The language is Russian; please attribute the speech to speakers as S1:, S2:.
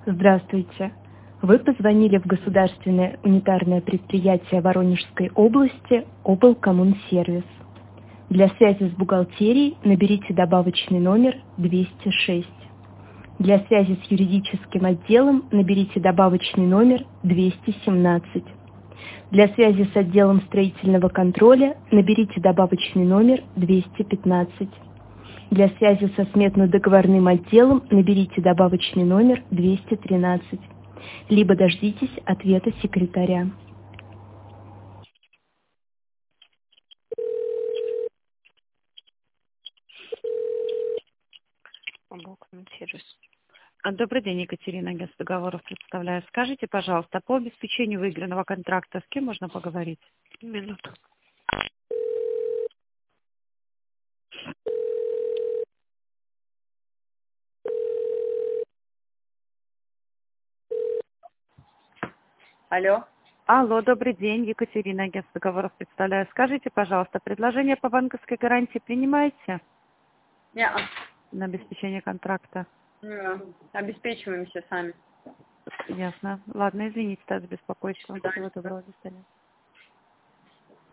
S1: Здравствуйте. Вы позвонили в государственное унитарное предприятие Воронежской области облкоммунсервис. Для связи с бухгалтерией наберите добавочный номер 206. Для связи с юридическим отделом наберите добавочный номер 217. Для связи с отделом строительного контроля наберите добавочный номер 215. Для связи со сметно-договорным отделом наберите добавочный номер 213. Либо дождитесь ответа секретаря.
S2: Облкоммунсервис. Добрый день, Екатерина, агентство договоров представляю. Скажите, пожалуйста, по обеспечению выигранного контракта с кем можно поговорить? Минуту.
S3: Алло.
S2: Алло, добрый день, Екатерина, агентство договоров представляю. Скажите, пожалуйста, предложение по банковской гарантии принимаете
S3: Не,
S2: на обеспечение контракта?
S3: обеспечиваемся сами.
S2: Ясно. Ладно, извините за беспокойство.
S3: До свидания.
S2: Всего доброго, до свидания.